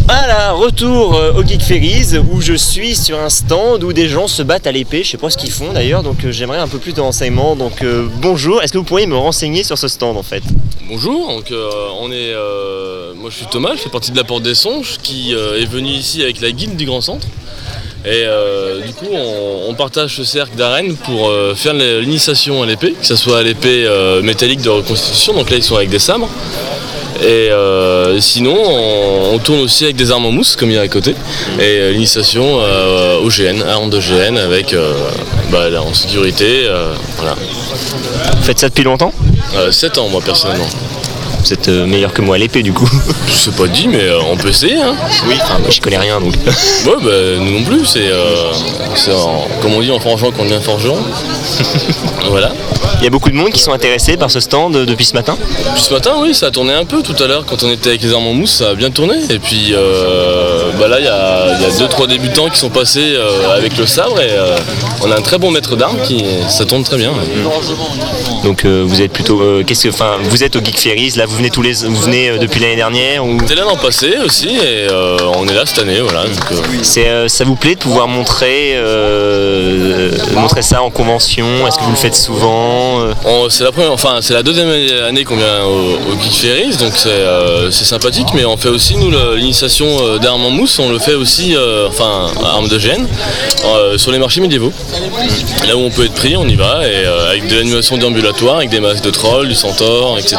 Voilà, retour au Geek Ferries où je suis sur un stand où des gens se battent à l'épée, je sais pas ce qu'ils font d'ailleurs, donc j'aimerais un peu plus de renseignements. Donc bonjour, est-ce que vous pourriez me renseigner sur ce stand en fait? Bonjour, donc moi je suis Thomas, je fais partie de la Porte des Songes qui est venu ici avec la guilde du Grand Centre. Et du coup on partage ce cercle d'arène pour faire l'initiation à l'épée, que ce soit à l'épée métallique de reconstitution, donc là ils sont avec des sabres. Et sinon on tourne aussi avec des armes en mousse comme il y a à côté. Et l'initiation au GN, armes de GN avec en sécurité. Voilà. Vous faites ça depuis longtemps? 7 ans moi personnellement. Vous êtes meilleur que moi à l'épée du coup. C'est pas dit mais on peut essayer hein. Oui, enfin moi je connais rien donc. Ouais nous non plus, c'est comme on dit en forgeant qu'on devient forgeron. Voilà. Il y a beaucoup de monde qui sont intéressés par ce stand depuis ce matin? Depuis ce matin oui, ça a tourné un peu tout à l'heure quand on était avec les armes en mousse, ça a bien tourné. Et puis là il y a 2-3 débutants qui sont passés avec le sabre et on a un très bon maître d'armes ça tourne très bien. Donc vous êtes plutôt vous êtes au Geek Ferries, là vous venez depuis l'année dernière ou... C'était là l'an passé aussi et on est là cette année voilà. Donc, ça vous plaît de pouvoir montrer ça en convention? Est-ce que vous le faites souvent? C'est la deuxième année qu'on vient au Geek Ferries, donc c'est sympathique, mais on fait aussi nous l'initiation d'armes en mousse, on le fait aussi armes de GN sur les marchés médiévaux. Là où on peut être pris, on y va et avec de l'animation d'ambulatoire, avec des masques de trolls, du centaure, etc.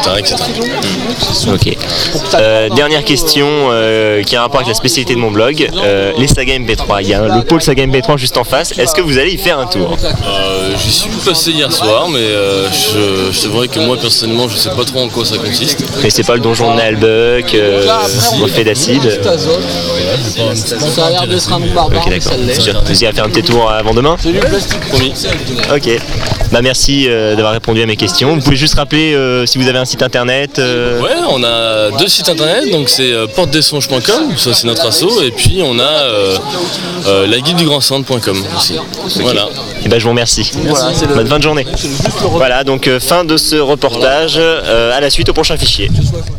Ok. Dernière question qui a un rapport avec la spécialité de mon blog, les sagas MP3. Il y a le pôle saga MP3 juste en face. Est-ce que vous allez y faire un tour? J'y suis passé hier soir, mais c'est vrai que moi personnellement je sais pas trop en quoi ça consiste. Mais c'est pas le donjon de Nalbuck, refait d'acide. Ça a l'air d'être un bombardement. Ok d'accord. Vous irez faire un petit tour avant demain? Promis. Ok. Merci d'avoir répondu à mes questions. Vous pouvez juste rappeler si vous avez un site internet? Ouais, on a 2 sites internet, donc c'est portedesonges.com, ça c'est notre asso, et puis on a la guilde du grand centre.com aussi. Okay. Voilà. Et je vous remercie. Voilà, bonne fin de journée. Voilà, donc fin de ce reportage. À la suite au prochain fichier.